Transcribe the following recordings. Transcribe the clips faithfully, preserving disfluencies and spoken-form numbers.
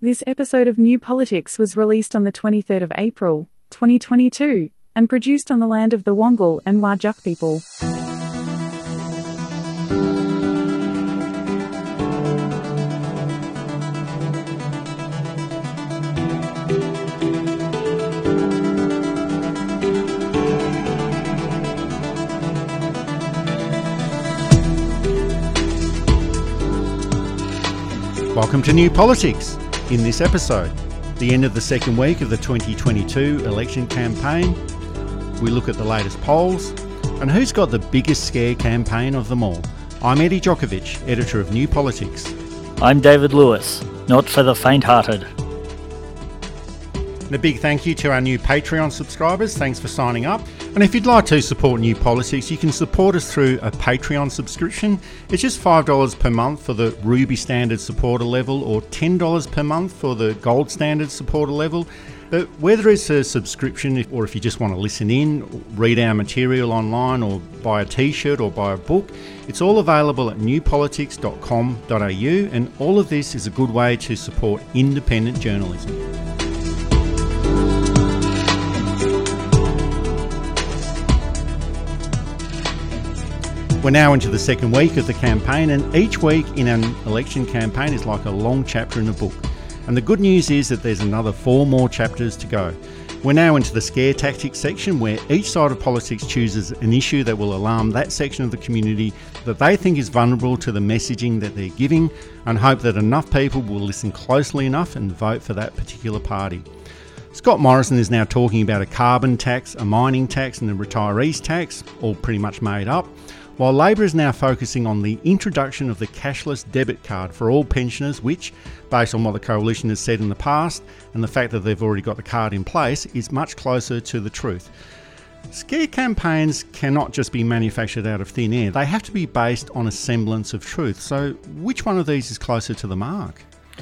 This episode of New Politics was released on the twenty-third of April, twenty twenty-two, and produced on the land of the Wangal and Whadjuk people. Welcome to New Politics. In this episode, the end of the second week of the twenty twenty-two election campaign, we look at the latest polls and who's got the biggest scare campaign of them all. I'm Eddie Djokovic, editor of New Politics. I'm David Lewis, not for the faint-hearted. And a big thank you to our new Patreon subscribers. Thanks for signing up. And if you'd like to support New Politics, you can support us through a Patreon subscription. It's just five dollars per month for the Ruby Standard supporter level or ten dollars per month for the Gold Standard supporter level. But whether it's a subscription or if you just want to listen in, read our material online or buy a t-shirt or buy a book, it's all available at new politics dot com dot a u, and all of this is a good way to support independent journalism. We're now into the second week of the campaign, and each week in an election campaign is like a long chapter in a book. And the good news is that there's another four more chapters to go. We're now into the scare tactics section, where each side of politics chooses an issue that will alarm that section of the community that they think is vulnerable to the messaging that they're giving, and hope that enough people will listen closely enough and vote for that particular party. Scott Morrison is now talking about a carbon tax, a mining tax and a retirees tax, all pretty much made up, while Labor is now focusing on the introduction of the cashless debit card for all pensioners, which, based on what the Coalition has said in the past and the fact that they've already got the card in place, is much closer to the truth. Scare campaigns cannot just be manufactured out of thin air. They have to be based on a semblance of truth. So which one of these is closer to the mark?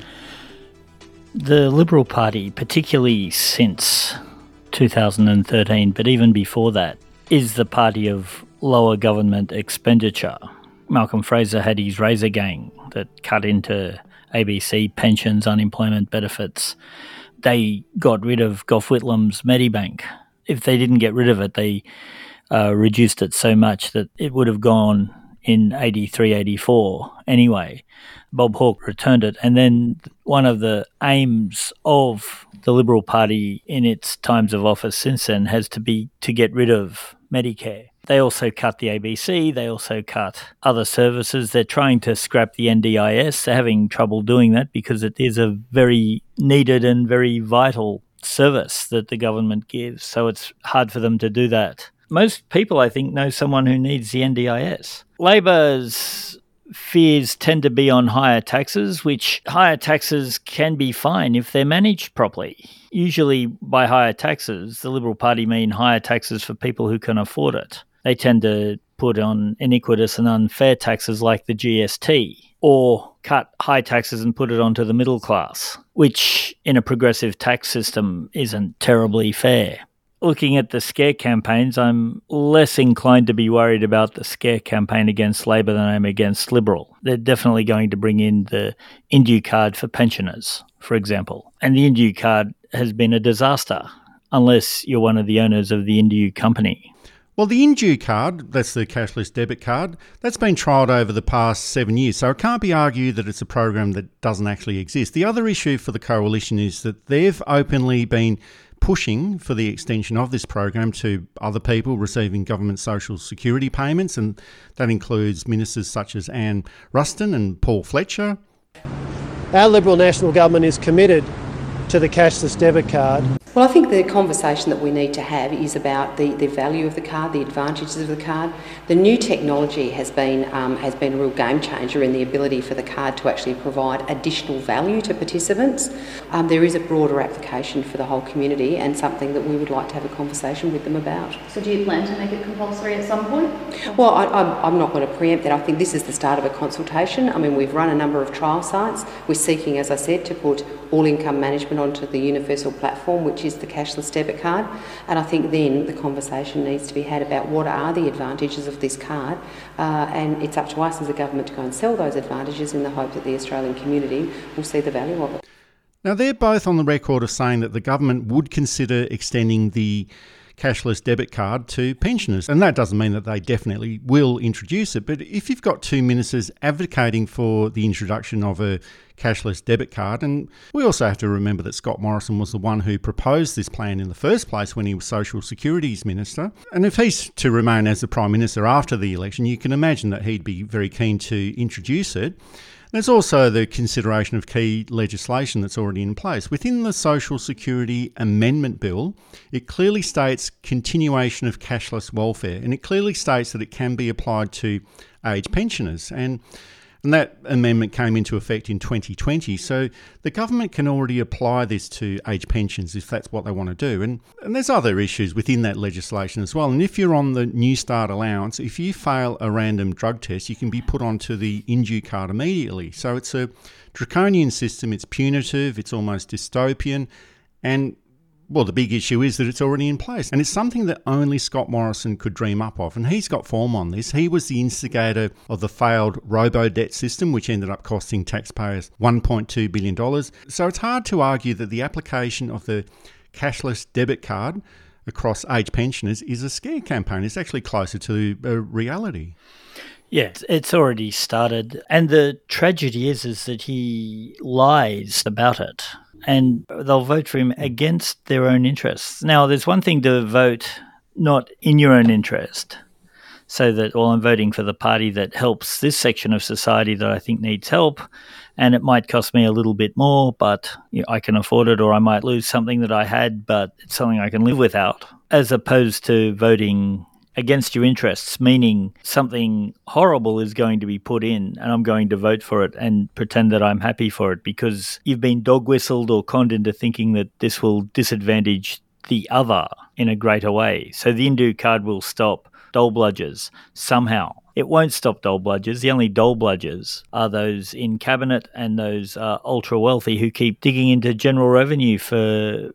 The Liberal Party, particularly since two thousand thirteen, but even before that, is the party of lower government expenditure. Malcolm Fraser had his Razor Gang that cut into A B C pensions, unemployment benefits. They got rid of Gough Whitlam's Medibank. If they didn't get rid of it, they uh, reduced it so much that it would have gone in eighty-three eighty-four anyway. Bob Hawke returned it. And then one of the aims of the Liberal Party in its times of office since then has to be to get rid of Medicare. They also cut the A B C, they also cut other services. They're trying to scrap the N D I S. They're having trouble doing that because it is a very needed and very vital service that the government gives. So it's hard for them to do that. Most people, I think, know someone who needs the N D I S. Labor's fears tend to be on higher taxes, which higher taxes can be fine if they're managed properly. Usually by higher taxes, the Liberal Party mean higher taxes for people who can afford it. They tend to put on iniquitous and unfair taxes like the G S T, or cut high taxes and put it onto the middle class, which in a progressive tax system isn't terribly fair. Looking at the scare campaigns, I'm less inclined to be worried about the scare campaign against Labor than I am against Liberal. They're definitely going to bring in the Indue card for pensioners, for example. And the Indue card has been a disaster, unless you're one of the owners of the Indue company. Well, the Indue card, that's the cashless debit card, that's been trialled over the past seven years, so it can't be argued that it's a program that doesn't actually exist. The other issue for the Coalition is that they've openly been pushing for the extension of this program to other people receiving government social security payments, and that includes ministers such as Anne Ruston and Paul Fletcher. Our Liberal National Government is committed to the cashless debit card. Well, I think the conversation that we need to have is about the, the value of the card, the advantages of the card. The new technology has been um, has been a real game changer in the ability for the card to actually provide additional value to participants. Um, there is a broader application for the whole community and something that we would like to have a conversation with them about. So do you plan to make it compulsory at some point? Well, I, I'm, I'm not going to preempt that. I think this is the start of a consultation. I mean, we've run a number of trial sites. We're seeking, as I said, to put all income management onto the universal platform, which is the cashless debit card. And I think then the conversation needs to be had about what are the advantages of this card, uh, and it's up to us as a government to go and sell those advantages in the hope that the Australian community will see the value of it. Now, they're both on the record of saying that the government would consider extending the cashless debit card to pensioners. And that doesn't mean that they definitely will introduce it. But if you've got two ministers advocating for the introduction of a cashless debit card, and we also have to remember that Scott Morrison was the one who proposed this plan in the first place when he was Social Securities Minister. And if he's to remain as the Prime Minister after the election, you can imagine that he'd be very keen to introduce it. There's also the consideration of key legislation that's already in place. Within the Social Security Amendment Bill, it clearly states continuation of cashless welfare, and it clearly states that it can be applied to age pensioners. And And that amendment came into effect in twenty twenty. So the government can already apply this to age pensions if that's what they want to do. And, and there's other issues within that legislation as well. And if you're on the New Start allowance, if you fail a random drug test, you can be put onto the Indue card immediately. So it's a draconian system. It's punitive. It's almost dystopian. And well, the big issue is that it's already in place. And it's something that only Scott Morrison could dream up of. And he's got form on this. He was the instigator of the failed robo-debt system, which ended up costing taxpayers one point two billion dollars. So it's hard to argue that the application of the cashless debit card across age pensioners is a scare campaign. It's actually closer to a reality. Yeah, it's already started. And the tragedy is, is that he lies about it. And they'll vote for him against their own interests. Now, there's one thing to vote not in your own interest, so that, well, I'm voting for the party that helps this section of society that I think needs help, and it might cost me a little bit more, but you know, I can afford it, or I might lose something that I had, but it's something I can live without, as opposed to voting against your interests, meaning something horrible is going to be put in and I'm going to vote for it and pretend that I'm happy for it because you've been dog whistled or conned into thinking that this will disadvantage the other in a greater way. So the Indue card will stop dole bludgers somehow. It won't stop dole bludgers. The only dole bludgers are those in cabinet and those uh, ultra wealthy who keep digging into general revenue for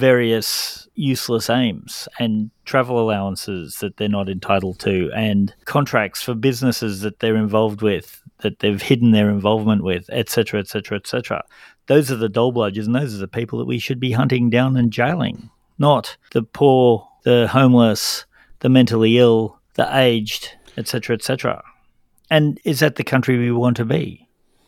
various useless aims and travel allowances that they're not entitled to and contracts for businesses that they're involved with, that they've hidden their involvement with, et cetera, et cetera, et cetera. Those are the dole bludgers, and those are the people that we should be hunting down and jailing, not the poor, the homeless, the mentally ill, the aged, et cetera, et cetera. And is that the country we want to be?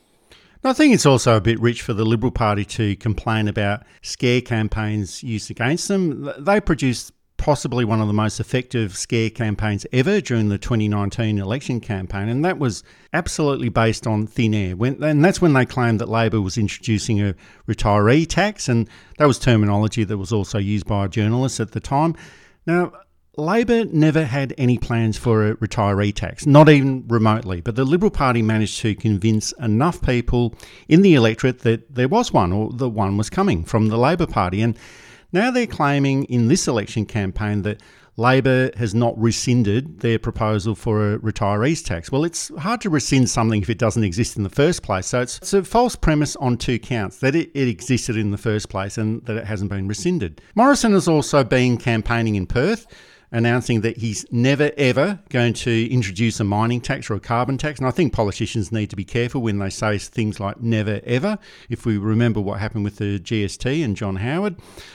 I think it's also a bit rich for the Liberal Party to complain about scare campaigns used against them. They produced possibly one of the most effective scare campaigns ever during the twenty nineteen election campaign, and that was absolutely based on thin air. When, and that's when they claimed that Labor was introducing a retiree tax, and that was terminology that was also used by journalists at the time. Now, Labor never had any plans for a retiree tax, not even remotely, but the Liberal Party managed to convince enough people in the electorate that there was one, or the one was coming from the Labor Party. And now they're claiming in this election campaign that Labor has not rescinded their proposal for a retirees tax. Well, it's hard to rescind something if it doesn't exist in the first place. So it's, it's a false premise on two counts, that it, it existed in the first place and that it hasn't been rescinded. Morrison has also been campaigning in Perth, announcing that he's never, ever going to introduce a mining tax or a carbon tax. And I think politicians need to be careful when they say things like never, ever, if we remember what happened with the G S T and John Howard.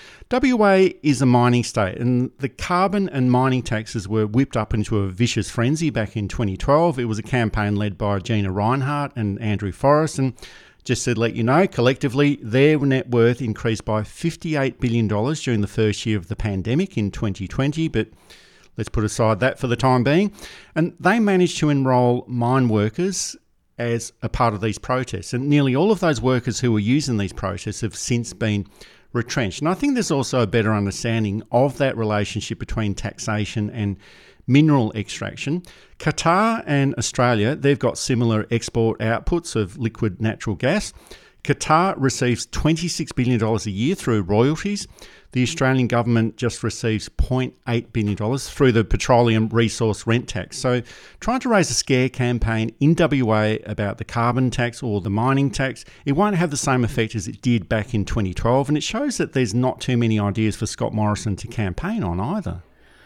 W A is a mining state, and the carbon and mining taxes were whipped up into a vicious frenzy back in twenty twelve. It was a campaign led by Gina Rinehart and Andrew Forrest, and just to let you know, collectively, their net worth increased by fifty-eight billion dollars during the first year of the pandemic in twenty twenty, but let's put aside that for the time being. And they managed to enrol mine workers as a part of these protests, and nearly all of those workers who were using these protests have since been retrenched. And I think there's also a better understanding of that relationship between taxation and mineral extraction. Qatar and Australia, they've got similar export outputs of liquid natural gas. Qatar receives twenty-six billion dollars a year through royalties. The Australian government just receives zero point eight billion dollars through the petroleum resource rent tax. So trying to raise a scare campaign in W A about the carbon tax or the mining tax, it won't have the same effect as it did back in twenty twelve. And it shows that there's not too many ideas for Scott Morrison to campaign on either.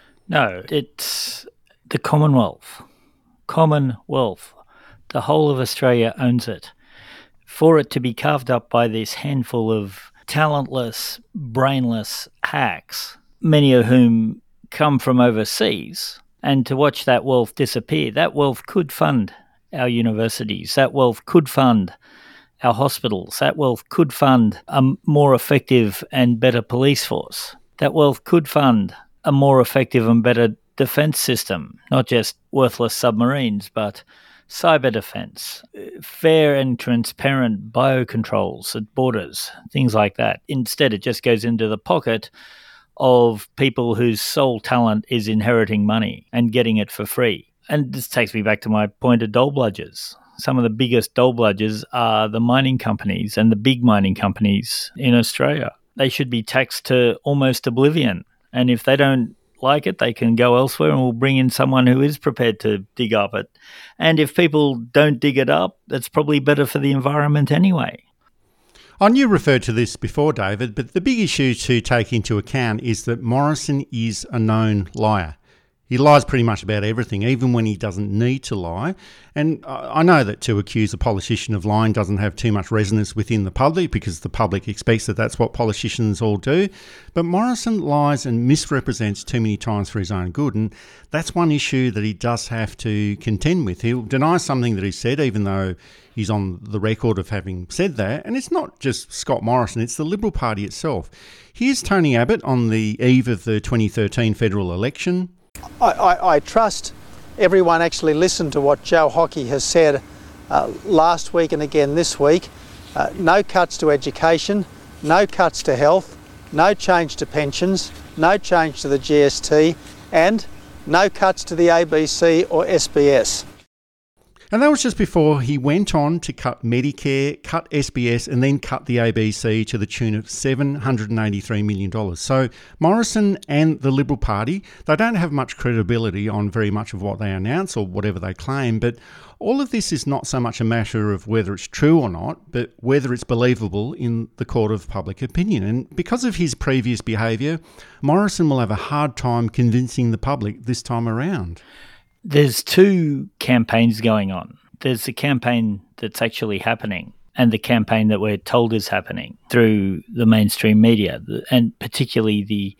No, it's the Commonwealth. Commonwealth. The whole of Australia owns it. For it to be carved up by this handful of talentless, brainless hacks, many of whom come from overseas, and to watch that wealth disappear. That wealth could fund our universities. That wealth could fund our hospitals. That wealth could fund a more effective and better police force. That wealth could fund a more effective and better defence system, not just worthless submarines, but cyber defence, fair and transparent biocontrols at borders, things like that. Instead, it just goes into the pocket of people whose sole talent is inheriting money and getting it for free. And this takes me back to my point of dole bludgers. Some of the biggest dole bludgers are the mining companies and the big mining companies in Australia. They should be taxed to almost oblivion. And if they don't like it, they can go elsewhere and we'll bring in someone who is prepared to dig up it. And if people don't dig it up, that's probably better for the environment anyway. And you referred to this before, David, but the big issue to take into account is that Morrison is a known liar. He lies pretty much about everything, even when he doesn't need to lie. And I know that to accuse a politician of lying doesn't have too much resonance within the public because the public expects that that's what politicians all do. But Morrison lies and misrepresents too many times for his own good. And that's one issue that he does have to contend with. He'll deny something that he said, even though he's on the record of having said that. And it's not just Scott Morrison, it's the Liberal Party itself. Here's Tony Abbott on the eve of the twenty thirteen federal election. I, I, I trust everyone actually listened to what Joe Hockey has said uh, last week and again this week. Uh, no cuts to education, no cuts to health, no change to pensions, no change to the G S T, and no cuts to the A B C or S B S. And that was just before he went on to cut Medicare, cut S B S and then cut the A B C to the tune of seven hundred eighty-three million dollars. So Morrison and the Liberal Party, they don't have much credibility on very much of what they announce or whatever they claim, but all of this is not so much a matter of whether it's true or not, but whether it's believable in the court of public opinion. And because of his previous behaviour, Morrison will have a hard time convincing the public this time around. There's two campaigns going on. There's the campaign that's actually happening and the campaign that we're told is happening through the mainstream media, and particularly the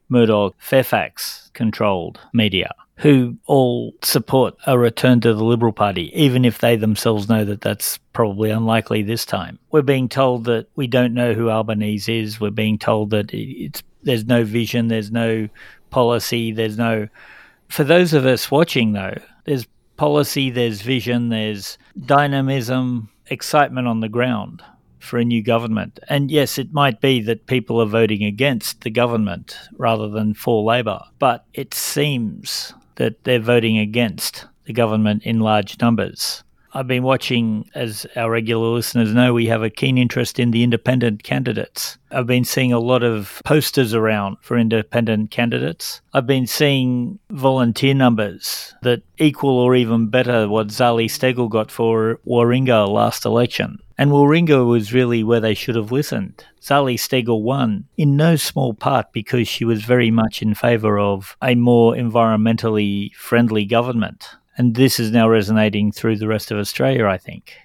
Murdoch-Fairfax-controlled media, who all support a return to the Liberal Party, even if they themselves know that that's probably unlikely this time. We're being told that we don't know who Albanese is. We're being told that it's there's no vision, there's no policy, there's no... For those of us watching, though, there's policy, there's vision, there's dynamism, excitement on the ground for a new government. And yes, it might be that people are voting against the government rather than for Labor, but it seems that they're voting against the government in large numbers. I've been watching, as our regular listeners know, we have a keen interest in the independent candidates. I've been seeing a lot of posters around for independent candidates. I've been seeing volunteer numbers that equal or even better what Zali Steggall got for Warringah last election. And Warringah was really where they should have listened. Zali Steggall won in no small part because she was very much in favour of a more environmentally friendly government. And this is now resonating through the rest of Australia, I think.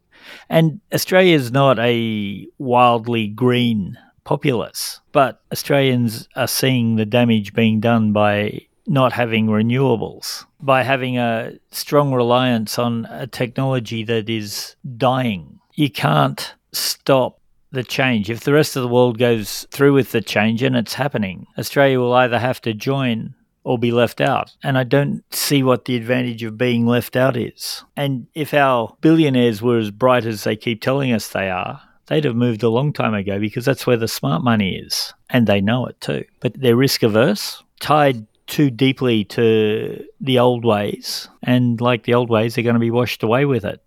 And Australia is not a wildly green populace, but Australians are seeing the damage being done by not having renewables, by having a strong reliance on a technology that is dying. You can't stop the change. If the rest of the world goes through with the change, and it's happening, Australia will either have to join or be left out. And I don't see what the advantage of being left out is. And if our billionaires were as bright as they keep telling us they are, they'd have moved a long time ago because that's where the smart money is. And they know it too. But they're risk averse, tied too deeply to the old ways. And like the old ways, they're going to be washed away with it.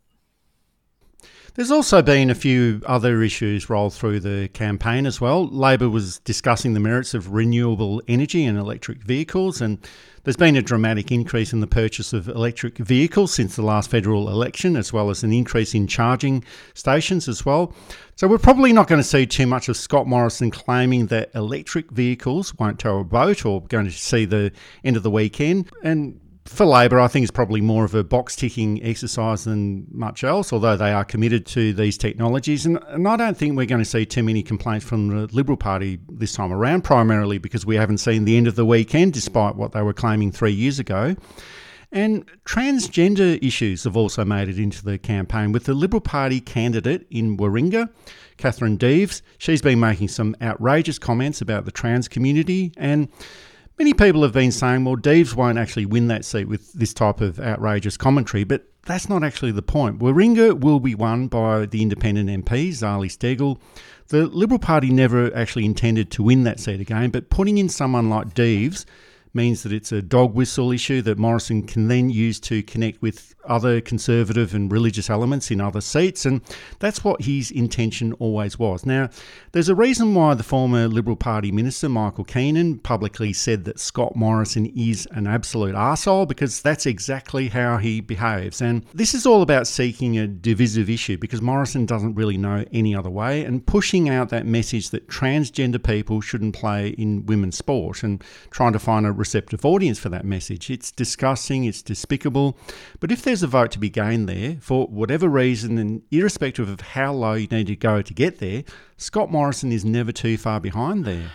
There's also been a few other issues rolled through the campaign as well. Labor was discussing the merits of renewable energy and electric vehicles, and there's been a dramatic increase in the purchase of electric vehicles since the last federal election, as well as an increase in charging stations as well. So we're probably not going to see too much of Scott Morrison claiming that electric vehicles won't tow a boat or going to see the end of the weekend. And for Labor, I think it's probably more of a box-ticking exercise than much else, although they are committed to these technologies. And, and I don't think we're going to see too many complaints from the Liberal Party this time around, primarily because we haven't seen the end of the weekend, despite what they were claiming three years ago. And transgender issues have also made it into the campaign, with the Liberal Party candidate in Warringah, Catherine Deves. She's been making some outrageous comments about the trans community, and many people have been saying, well, Deves won't actually win that seat with this type of outrageous commentary, but that's not actually the point. Warringah will be won by the independent M P, Zali Steggall. The Liberal Party never actually intended to win that seat again, but putting in someone like Deves means that it's a dog whistle issue that Morrison can then use to connect with other conservative and religious elements in other seats, and that's what his intention always was. Now, there's a reason why the former Liberal Party minister, Michael Keenan, publicly said that Scott Morrison is an absolute arsehole, because that's exactly how he behaves. And this is all about seeking a divisive issue, because Morrison doesn't really know any other way, and pushing out that message that transgender people shouldn't play in women's sport and trying to find a receptive audience for that message. It's disgusting, it's despicable, but if there's a vote to be gained there, for whatever reason, and irrespective of how low you need to go to get there, Scott Morrison is never too far behind there.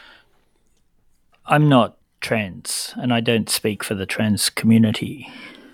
I'm not trans, and I don't speak for the trans community,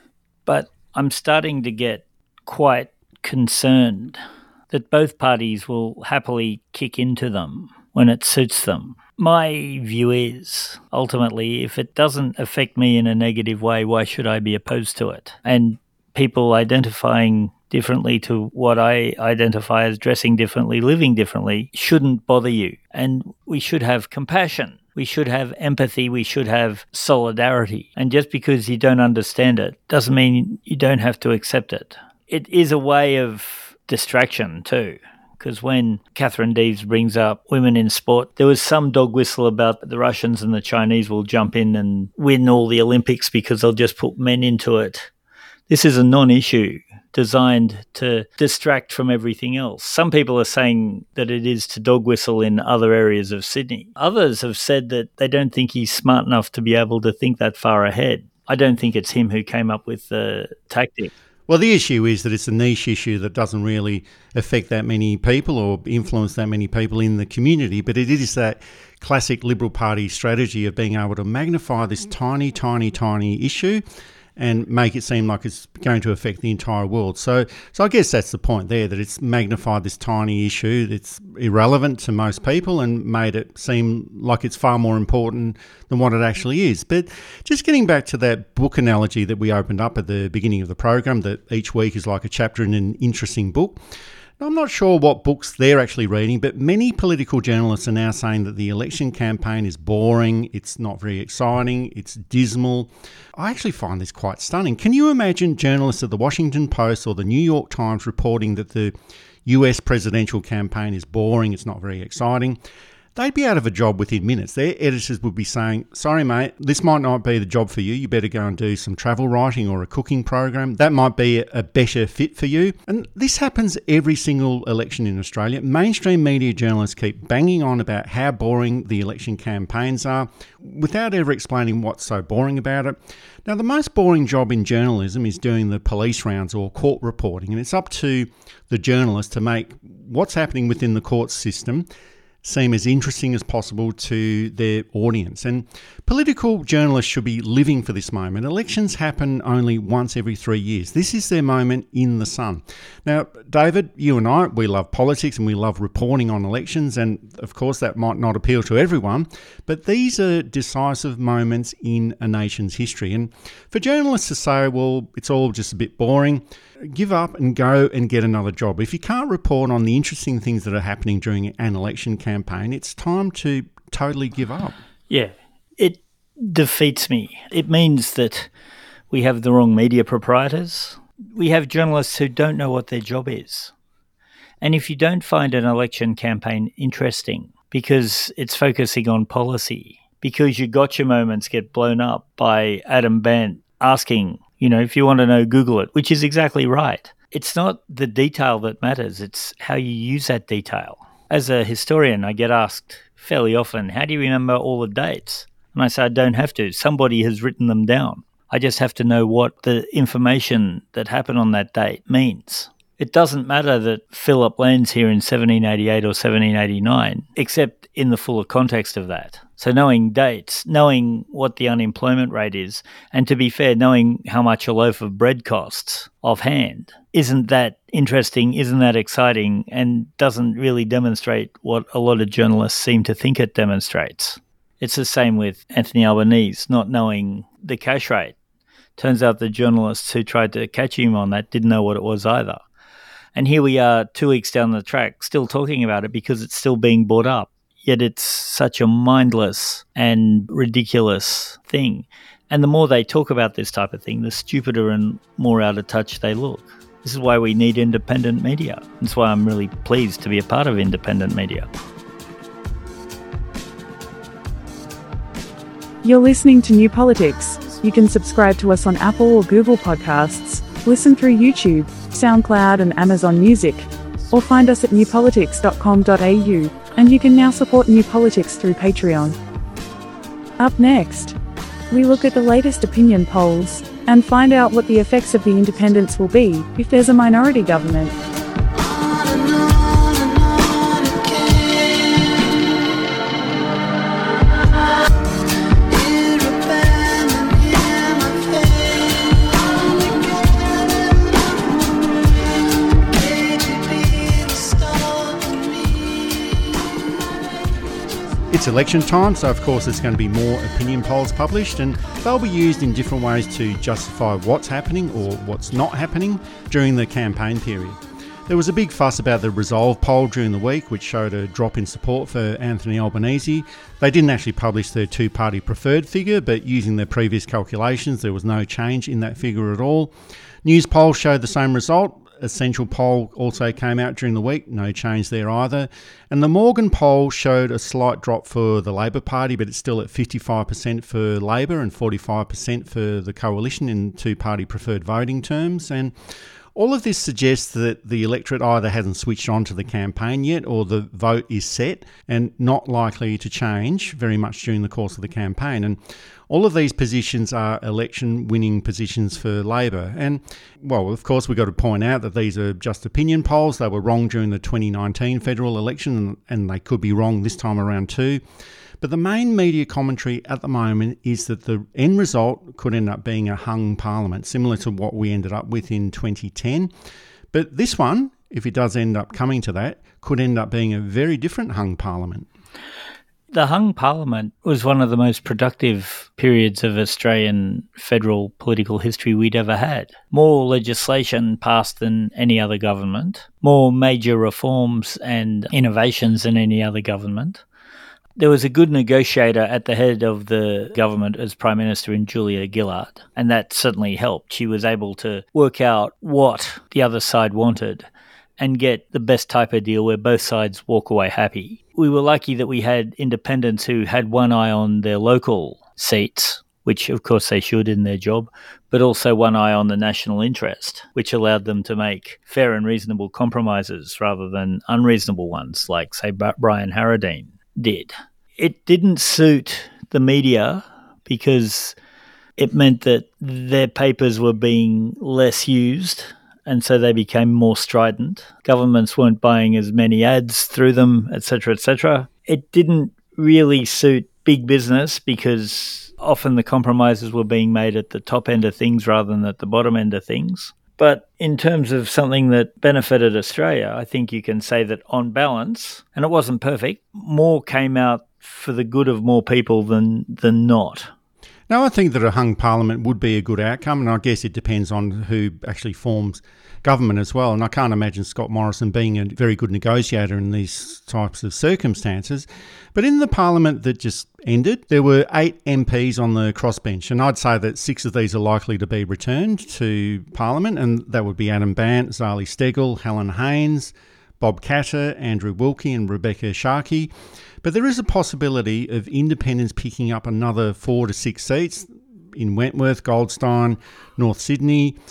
but I'm starting to get quite concerned that both parties will happily kick into them when it suits them. My view is, ultimately, if it doesn't affect me in a negative way, why should I be opposed to it? And people identifying differently to what I identify as dressing differently, living differently, shouldn't bother you. And we should have compassion. We should have empathy. We should have solidarity. And just because you don't understand it doesn't mean you don't have to accept it. It is a way of distraction too. Because when Catherine Deves brings up women in sport, there was some dog whistle about the Russians and the Chinese will jump in and win all the Olympics because they'll just put men into it. This is a non-issue designed to distract from everything else. Some people are saying that it is to dog whistle in other areas of Sydney. Others have said that they don't think he's smart enough to be able to think that far ahead. I don't think it's him who came up with the tactic. Well, the issue is that it's a niche issue that doesn't really affect that many people or influence that many people in the community, but it is that classic Liberal Party strategy of being able to magnify this tiny, tiny, tiny issue and make it seem like it's going to affect the entire world. So so I guess that's the point there, that it's magnified this tiny issue that's irrelevant to most people and made it seem like it's far more important than what it actually is. But just getting back to that book analogy that we opened up at the beginning of the program, that each week is like a chapter in an interesting book. Now, I'm not sure what books they're actually reading, but many political journalists are now saying that the election campaign is boring, it's not very exciting, it's dismal. I actually find this quite stunning. Can you imagine journalists at the Washington Post or the New York Times reporting that the U S presidential campaign is boring, it's not very exciting? They'd be out of a job within minutes. Their editors would be saying, sorry, mate, this might not be the job for you. You better go and do some travel writing or a cooking program. That might be a better fit for you. And this happens every single election in Australia. Mainstream media journalists keep banging on about how boring the election campaigns are without ever explaining what's so boring about it. Now, the most boring job in journalism is doing the police rounds or court reporting, and it's up to the journalist to make what's happening within the court system seem as interesting as possible to their audience. And political journalists should be living for this moment. Elections happen only once every three years. This is their moment in the sun. Now, David, you and I, we love politics and we love reporting on elections, and of course that might not appeal to everyone, but these are decisive moments in a nation's history. And for journalists to say, well, it's all just a bit boring, give up and go and get another job. If you can't report on the interesting things that are happening during an election campaign, it's time to totally give up. Yeah, it defeats me. It means that we have the wrong media proprietors. We have journalists who don't know what their job is. And if you don't find an election campaign interesting because it's focusing on policy, because your gotcha moments get blown up by Adam Bandt asking, you know, if you want to know, Google it, which is exactly right. It's not the detail that matters. It's how you use that detail. As a historian, I get asked fairly often, how do you remember all the dates? And I say, I don't have to. Somebody has written them down. I just have to know what the information that happened on that date means. It doesn't matter that Philip lands here in seventeen eighty-eight or seventeen eighty-nine, except in the fuller context of that. So knowing dates, knowing what the unemployment rate is, and to be fair, knowing how much a loaf of bread costs offhand, isn't that interesting, isn't that exciting, and doesn't really demonstrate what a lot of journalists seem to think it demonstrates. It's the same with Anthony Albanese, not knowing the cash rate. Turns out the journalists who tried to catch him on that didn't know what it was either. And here we are two weeks down the track still talking about it because it's still being brought up. Yet it's such a mindless and ridiculous thing. And the more they talk about this type of thing, the stupider and more out of touch they look. This is why we need independent media. That's why I'm really pleased to be a part of independent media. You're listening to New Politics. You can subscribe to us on Apple or Google Podcasts, listen through YouTube, SoundCloud and Amazon Music, or find us at new politics dot com dot a u, and you can now support New Politics through Patreon. Up next, we look at the latest opinion polls and find out what the effects of the independents will be if there's a minority government. It's election time, so of course there's going to be more opinion polls published, and they'll be used in different ways to justify what's happening or what's not happening during the campaign period. There was a big fuss about the Resolve poll during the week, which showed a drop in support for Anthony Albanese. They didn't actually publish their two-party preferred figure, but using their previous calculations, there was no change in that figure at all. News polls showed the same result. A Central poll also came out during the week, no change there either. And the Morgan poll showed a slight drop for the Labor Party, but it's still at fifty-five percent for Labor and forty-five percent for the Coalition in two-party preferred voting terms. And all of this suggests that the electorate either hasn't switched on to the campaign yet, or the vote is set and not likely to change very much during the course of the campaign. And all of these positions are election-winning positions for Labor. And, well, of course, we've got to point out that these are just opinion polls. They were wrong during the twenty nineteen federal election, and they could be wrong this time around too. But the main media commentary at the moment is that the end result could end up being a hung parliament, similar to what we ended up with in twenty ten. But this one, if it does end up coming to that, could end up being a very different hung parliament. The hung parliament was one of the most productive periods of Australian federal political history we'd ever had. More legislation passed than any other government, more major reforms and innovations than any other government. There was a good negotiator at the head of the government as Prime Minister in Julia Gillard, and that certainly helped. She was able to work out what the other side wanted and get the best type of deal where both sides walk away happy. We were lucky that we had independents who had one eye on their local seats, which of course they should in their job, but also one eye on the national interest, which allowed them to make fair and reasonable compromises rather than unreasonable ones, like, say, Brian Harradine did. It didn't suit the media because it meant that their papers were being less used, and so they became more strident. Governments weren't buying as many ads through them, et cetera, et cetera. It didn't really suit big business because often the compromises were being made at the top end of things rather than at the bottom end of things. But in terms of something that benefited Australia, I think you can say that on balance, and it wasn't perfect, more came out for the good of more people than than not. Now, I think that a hung parliament would be a good outcome, and I guess it depends on who actually forms government as well. And I can't imagine Scott Morrison being a very good negotiator in these types of circumstances. But in the parliament that just ended, there were eight M Ps on the crossbench, and I'd say that six of these are likely to be returned to parliament, and that would be Adam Bandt, Zali Steggall, Helen Haines, Bob Katter, Andrew Wilkie and Rebecca Sharkey. But there is a possibility of independents picking up another four to six seats in Wentworth, Goldstein, North Sydney.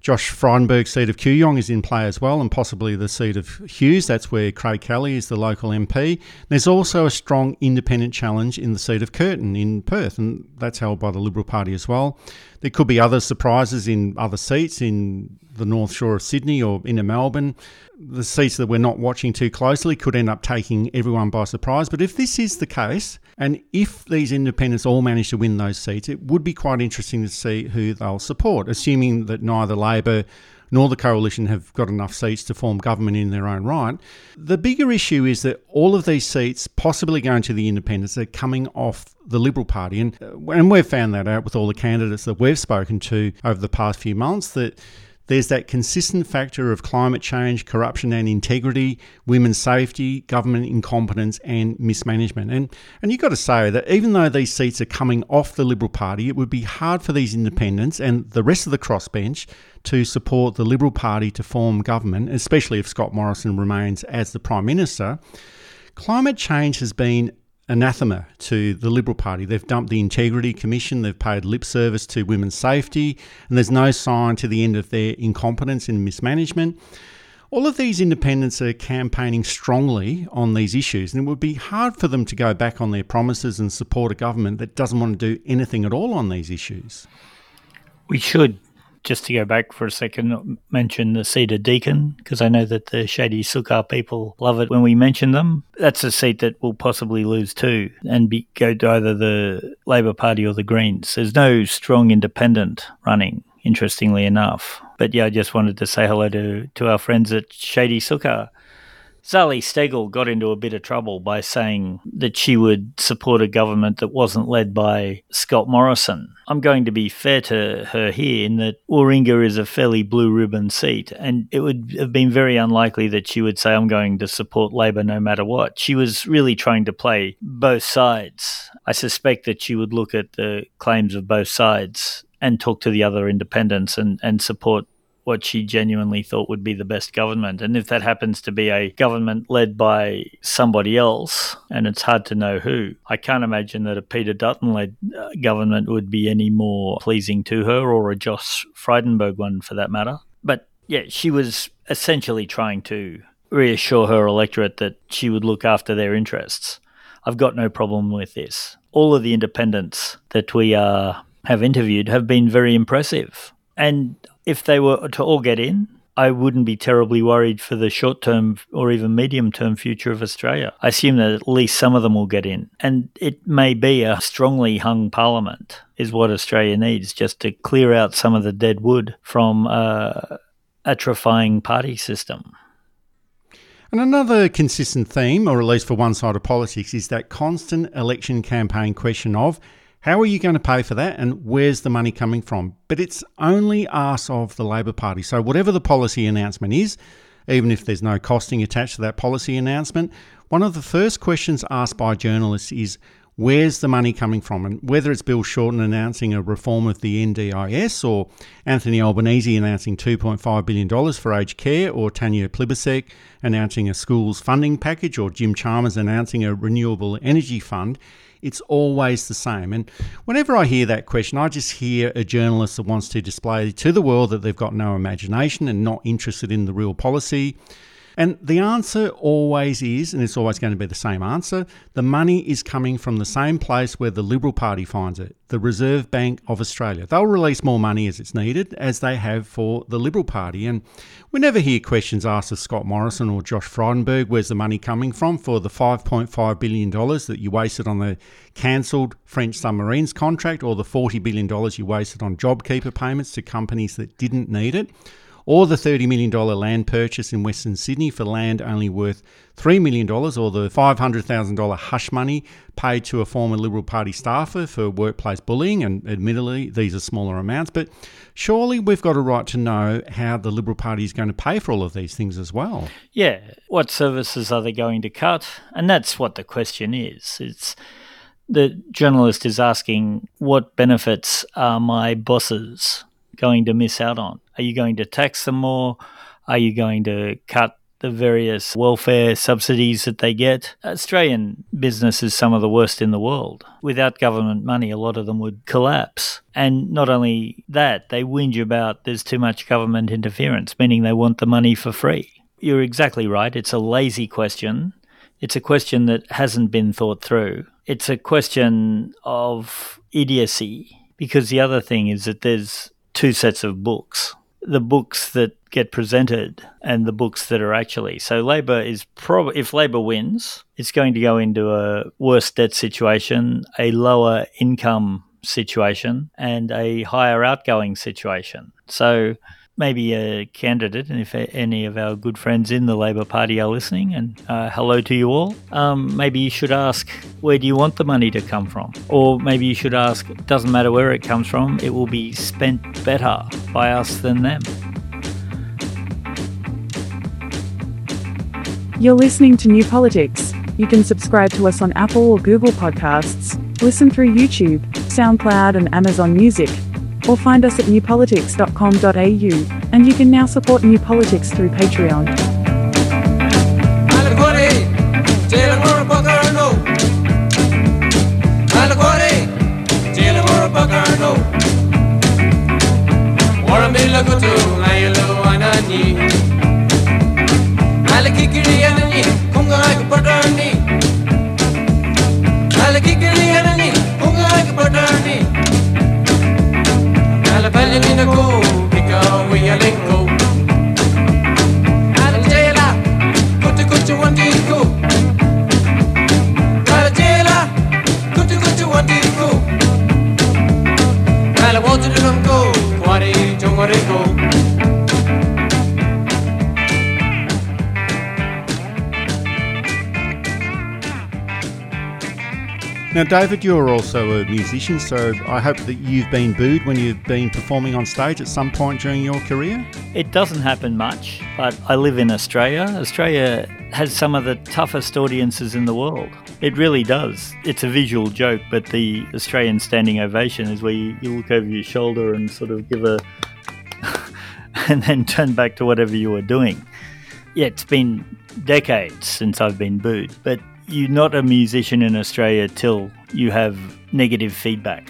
Josh Frydenberg's seat of Kooyong is in play as well, and possibly the seat of Hughes. That's where Craig Kelly is the local M P. There's also a strong independent challenge in the seat of Curtin in Perth, and that's held by the Liberal Party as well. There could be other surprises in other seats in the North Shore of Sydney or into Melbourne. The seats that we're not watching too closely could end up taking everyone by surprise. But if this is the case, and if these independents all manage to win those seats, it would be quite interesting to see who they'll support, assuming that neither Labor nor the Coalition have got enough seats to form government in their own right. The bigger issue is that all of these seats possibly going to the independents are coming off the Liberal Party. And, and we've found that out with all the candidates that we've spoken to over the past few months, that there's that consistent factor of climate change, corruption and integrity, women's safety, government incompetence and mismanagement. And and you've got to say that even though these seats are coming off the Liberal Party, it would be hard for these independents and the rest of the crossbench to support the Liberal Party to form government, especially if Scott Morrison remains as the Prime Minister. Climate change has been anathema to the Liberal Party. They've dumped the Integrity Commission, they've paid lip service to women's safety, and there's no sign to the end of their incompetence and mismanagement. All of these independents are campaigning strongly on these issues, and it would be hard for them to go back on their promises and support a government that doesn't want to do anything at all on these issues. We should, just to go back for a second, mention the seat of Deakin, because I know that the Shady Sukar people love it when we mention them. That's a seat that will possibly lose too and be, go to either the Labor Party or the Greens. There's no strong independent running, interestingly enough. But yeah, I just wanted to say hello to, to our friends at Shady Sukar. Zali Steggall got into a bit of trouble by saying that she would support a government that wasn't led by Scott Morrison. I'm going to be fair to her here in that Warringah is a fairly blue ribbon seat, and it would have been very unlikely that she would say, I'm going to support Labor no matter what. She was really trying to play both sides. I suspect that she would look at the claims of both sides and talk to the other independents and, and support what she genuinely thought would be the best government. And if that happens to be a government led by somebody else, and it's hard to know who, I can't imagine that a Peter Dutton-led uh, government would be any more pleasing to her, or a Josh Frydenberg one for that matter. But yeah, she was essentially trying to reassure her electorate that she would look after their interests. I've got no problem with this. All of the independents that we uh, have interviewed have been very impressive. And if they were to all get in, I wouldn't be terribly worried for the short-term or even medium-term future of Australia. I assume that at least some of them will get in. And it may be a strongly hung parliament is what Australia needs, just to clear out some of the dead wood from uh, atrophying party system. And another consistent theme, or at least for one side of politics, is that constant election campaign question of how are you going to pay for that and where's the money coming from? But it's only asked of the Labor Party. So whatever the policy announcement is, even if there's no costing attached to that policy announcement, one of the first questions asked by journalists is where's the money coming from? And whether it's Bill Shorten announcing a reform of the N D I S, or Anthony Albanese announcing two point five billion dollars for aged care, or Tanya Plibersek announcing a schools funding package, or Jim Chalmers announcing a renewable energy fund, it's always the same. And whenever I hear that question, I just hear a journalist that wants to display to the world that they've got no imagination and not interested in the real policy. And the answer always is, and it's always going to be the same answer, the money is coming from the same place where the Liberal Party finds it, the Reserve Bank of Australia. They'll release more money as it's needed, as they have for the Liberal Party. And we never hear questions asked of Scott Morrison or Josh Frydenberg, where's the money coming from for the five point five billion dollars that you wasted on the cancelled French submarines contract, or the forty billion dollars you wasted on JobKeeper payments to companies that didn't need it, or the thirty million dollars land purchase in Western Sydney for land only worth three million dollars, or the five hundred thousand dollars hush money paid to a former Liberal Party staffer for workplace bullying. And admittedly, these are smaller amounts, but surely we've got a right to know how the Liberal Party is going to pay for all of these things as well. Yeah, what services are they going to cut? And that's what the question is. It's the journalist is asking, what benefits are my bosses going to miss out on? Are you going to tax them more? Are you going to cut the various welfare subsidies that they get. Australian business is some of the worst in the world. Without government money, a lot of them would collapse. And not only that, they whinge about there's too much government interference, meaning they want the money for free. You're exactly right. It's a lazy question. It's a question that hasn't been thought through. It's a question of idiocy, because the other thing is that there's two sets of books. The books that get presented and the books that are actually. So Labor is probably, if Labor wins, it's going to go into a worse debt situation, a lower income situation, and a higher outgoing situation. So maybe a candidate, and if any of our good friends in the Labor Party are listening, and uh, hello to you all, um, maybe you should ask, where do you want the money to come from? Or maybe you should ask, it doesn't matter where it comes from, it will be spent better by us than them. You're listening to New Politics. You can subscribe to us on Apple or Google Podcasts, listen through YouTube, SoundCloud and Amazon Music, or find us at new politics dot com dot a u, and you can now support New Politics through Patreon. Now, David, you're also a musician, so I hope that you've been booed when you've been performing on stage at some point during your career? It doesn't happen much, but I live in Australia. Australia has some of the toughest audiences in the world. It really does. It's a visual joke, but the Australian standing ovation is where you, you look over your shoulder and sort of give a... and then turn back to whatever you were doing. Yeah, it's been decades since I've been booed, but you're not a musician in Australia till you have negative feedback.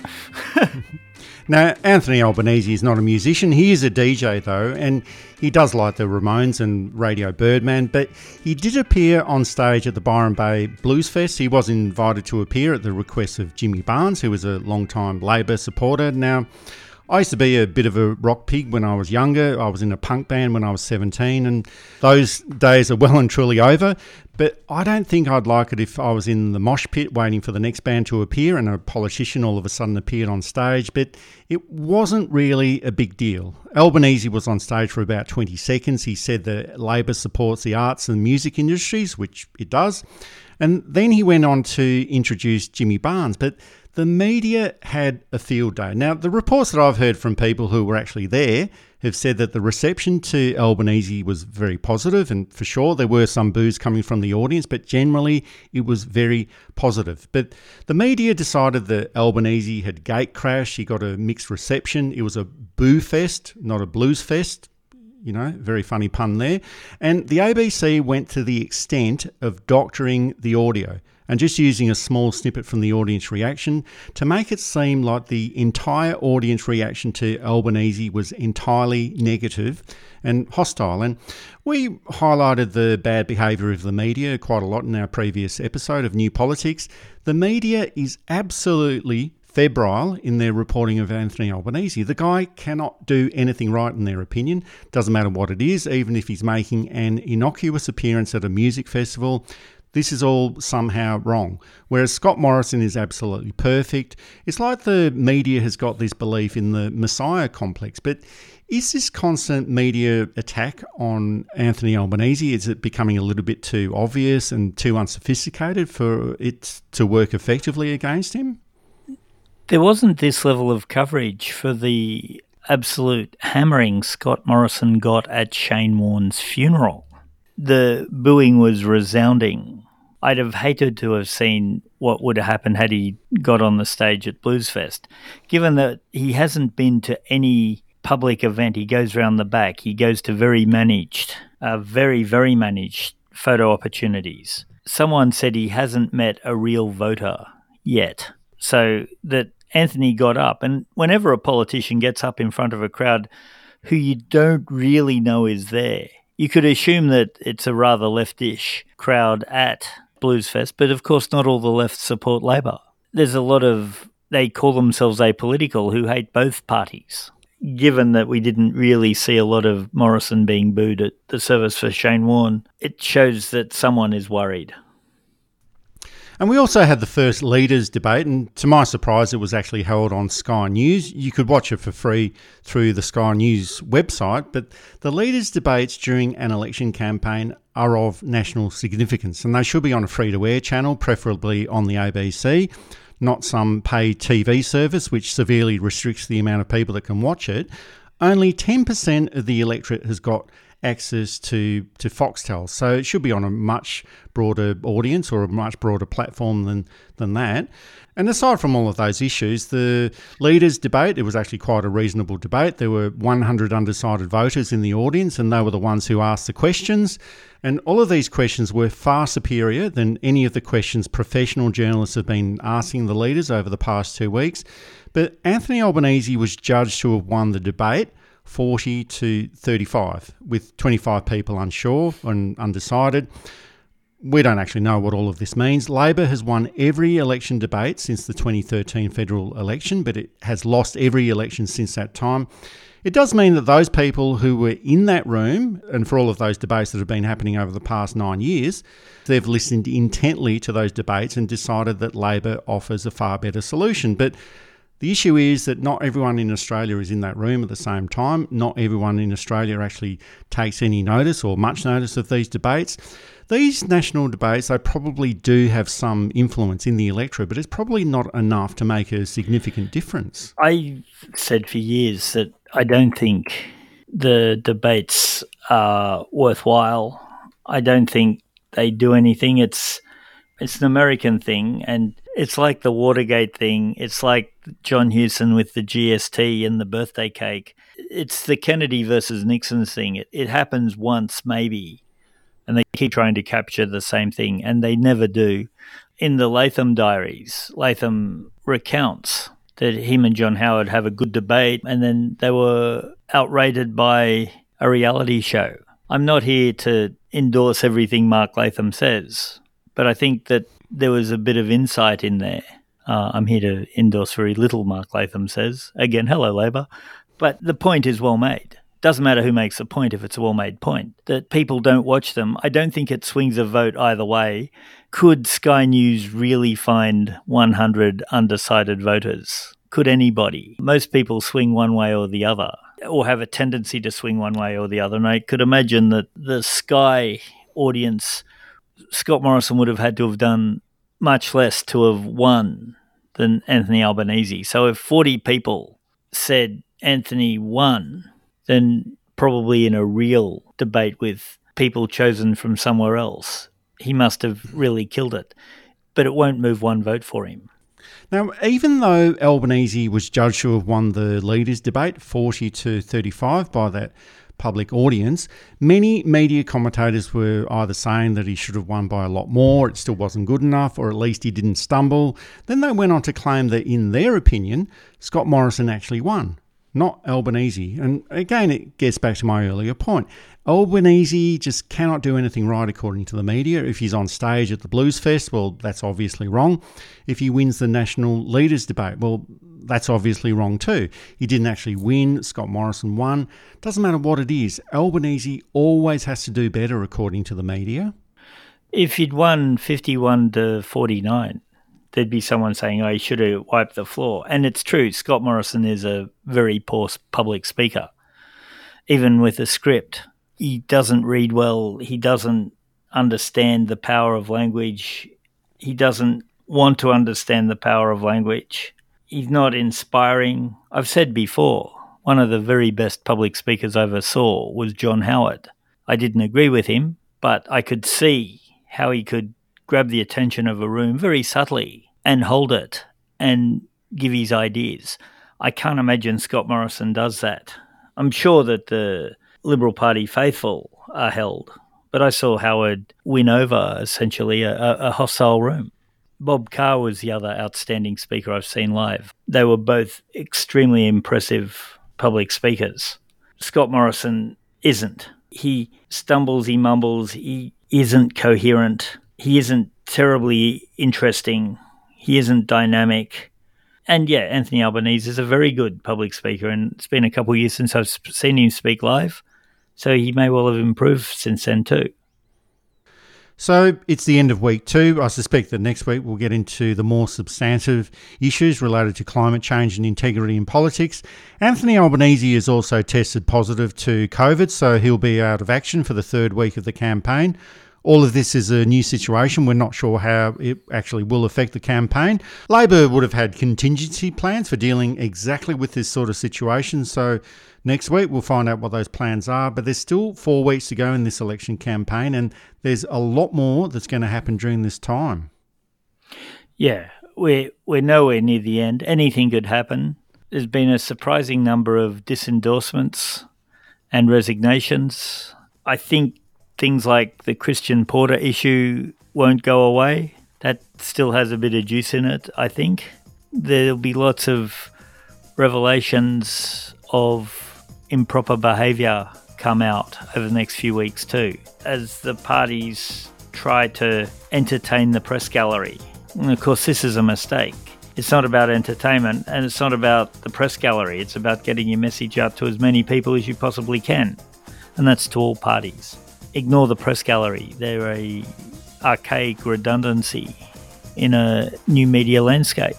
Now, Anthony Albanese is not a musician. He is a D J, though, and he does like the Ramones and Radio Birdman, but he did appear on stage at the Byron Bay Blues Fest. He was invited to appear at the request of Jimmy Barnes, who was a long-time Labor supporter. Now, I used to be a bit of a rock pig when I was younger. I was in a punk band when I was seventeen, and those days are well and truly over. But I don't think I'd like it if I was in the mosh pit waiting for the next band to appear and a politician all of a sudden appeared on stage. But it wasn't really a big deal. Albanese was on stage for about twenty seconds. He said that Labor supports the arts and music industries, which it does. And then he went on to introduce Jimmy Barnes. But the media had a field day. Now, the reports that I've heard from people who were actually there have said that the reception to Albanese was very positive, and for sure there were some boos coming from the audience, but generally it was very positive. But the media decided that Albanese had gate crashed. He got a mixed reception. It was a boo fest, not a blues fest. You know, very funny pun there. And the A B C went to the extent of doctoring the audio and just using a small snippet from the audience reaction to make it seem like the entire audience reaction to Albanese was entirely negative and hostile. And we highlighted the bad behaviour of the media quite a lot in our previous episode of New Politics. The media is absolutely febrile in their reporting of Anthony Albanese. The guy cannot do anything right in their opinion. Doesn't matter what it is, even if he's making an innocuous appearance at a music festival. This is all somehow wrong. Whereas Scott Morrison is absolutely perfect. It's like the media has got this belief in the Messiah complex. But is this constant media attack on Anthony Albanese, is it becoming a little bit too obvious and too unsophisticated for it to work effectively against him? There wasn't this level of coverage for the absolute hammering Scott Morrison got at Shane Warne's funeral. The booing was resounding. I'd have hated to have seen what would have happened had he got on the stage at Bluesfest. Given that he hasn't been to any public event, he goes round the back. He goes to very managed, uh, very, very managed photo opportunities. Someone said he hasn't met a real voter yet. So that Anthony got up, and whenever a politician gets up in front of a crowd who you don't really know is there, you could assume that it's a rather leftish crowd at Bluesfest, but of course not all the left support Labor. There's a lot of, they call themselves apolitical, who hate both parties. Given that we didn't really see a lot of Morrison being booed at the service for Shane Warne, it shows that someone is worried. And we also had the first leaders debate, and to my surprise, it was actually held on Sky News. You could watch it for free through the Sky News website, but the leaders debates during an election campaign are of national significance, and they should be on a free-to-air channel, preferably on the A B C, not some paid T V service which severely restricts the amount of people that can watch it. Only ten percent of the electorate has got access to, to Foxtel, so it should be on a much broader audience or a much broader platform than, than that. And aside from all of those issues, the leaders' debate, it was actually quite a reasonable debate. There were one hundred undecided voters in the audience, and they were the ones who asked the questions. And all of these questions were far superior than any of the questions professional journalists have been asking the leaders over the past two weeks. But Anthony Albanese was judged to have won the debate forty to thirty-five, with twenty-five people unsure and undecided. We don't actually know what all of this means. Labor has won every election debate since the twenty thirteen federal election, but it has lost every election since that time. It does mean that those people who were in that room, and for all of those debates that have been happening over the past nine years, they've listened intently to those debates and decided that Labor offers a far better solution. But the issue is that not everyone in Australia is in that room at the same time. Not everyone in Australia actually takes any notice or much notice of these debates. These national debates, they probably do have some influence in the electorate, but it's probably not enough to make a significant difference. I said for years that I don't think the debates are worthwhile. I don't think they do anything. It's it's an American thing, and it's like the Watergate thing. It's like John Hewson with the G S T and the birthday cake. It's the Kennedy versus Nixon thing. It, it happens once, maybe, and they keep trying to capture the same thing, and they never do. In the Latham diaries, Latham recounts that him and John Howard have a good debate, and then they were outrated by a reality show. I'm not here to endorse everything Mark Latham says, but I think that there was a bit of insight in there. Uh, I'm here to endorse very little Mark Latham says. Again, hello, Labor. But the point is well made. Doesn't matter who makes the point if it's a well-made point. That people don't watch them, I don't think it swings a vote either way. Could Sky News really find one hundred undecided voters? Could anybody? Most people swing one way or the other, or have a tendency to swing one way or the other. And I could imagine that the Sky audience, Scott Morrison would have had to have done much less to have won than Anthony Albanese. So if forty people said Anthony won, then probably in a real debate with people chosen from somewhere else, he must have really killed it. But it won't move one vote for him. Now, even though Albanese was judged to have won the leaders' debate forty to thirty-five by that public audience, many media commentators were either saying that he should have won by a lot more, it still wasn't good enough, or at least he didn't stumble. Then they went on to claim that, in their opinion, Scott Morrison actually won, not Albanese. And again, it gets back to my earlier point. Albanese just cannot do anything right according to the media. If he's on stage at the Bluesfest, well, that's obviously wrong. If he wins the national leaders debate, well, that's obviously wrong too. He didn't actually win. Scott Morrison won. Doesn't matter what it is. Albanese always has to do better according to the media. If he'd won fifty-one to forty-nine, there'd be someone saying, oh, he should have wiped the floor. And it's true, Scott Morrison is a very poor public speaker. Even with a script, he doesn't read well. He doesn't understand the power of language. He doesn't want to understand the power of language. He's not inspiring. I've said before, one of the very best public speakers I ever saw was John Howard. I didn't agree with him, but I could see how he could grab the attention of a room very subtly and hold it and give his ideas. I can't imagine Scott Morrison does that. I'm sure that the Liberal Party faithful are held, but I saw Howard win over essentially a, a hostile room. Bob Carr was the other outstanding speaker I've seen live. They were both extremely impressive public speakers. Scott Morrison isn't. He stumbles, he mumbles, he isn't coherent, he isn't terribly interesting, he isn't dynamic. And yeah, Anthony Albanese is a very good public speaker, and it's been a couple of years since I've seen him speak live, so he may well have improved since then too. So it's the end of week two. I suspect that next week we'll get into the more substantive issues related to climate change and integrity in politics. Anthony Albanese has also tested positive to COVID, so he'll be out of action for the third week of the campaign. All of this is a new situation. We're not sure how it actually will affect the campaign. Labor would have had contingency plans for dealing exactly with this sort of situation. So next week we'll find out what those plans are. But there's still four weeks to go in this election campaign, and there's a lot more that's going to happen during this time. Yeah, we're, we're nowhere near the end. Anything could happen. There's been a surprising number of disendorsements and resignations. I think things like the Christian Porter issue won't go away. That still has a bit of juice in it, I think. There'll be lots of revelations of improper behaviour come out over the next few weeks too, as the parties try to entertain the press gallery. And of course, this is a mistake. It's not about entertainment, and it's not about the press gallery. It's about getting your message out to as many people as you possibly can. And that's to all parties. Ignore the press gallery. They're a archaic redundancy in a new media landscape.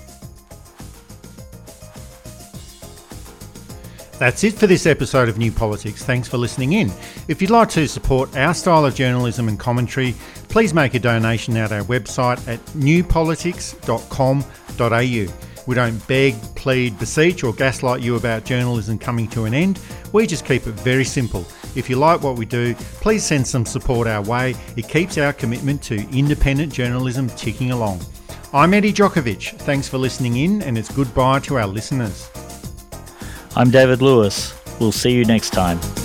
That's it for this episode of New Politics. Thanks for listening in. If you'd like to support our style of journalism and commentary, please make a donation at our website at new politics dot com dot a u. We don't beg, plead, beseech or gaslight you about journalism coming to an end. We just keep it very simple. If you like what we do, please send some support our way. It keeps our commitment to independent journalism ticking along. I'm Eddie Djokovic. Thanks for listening in, and it's goodbye to our listeners. I'm David Lewis. We'll see you next time.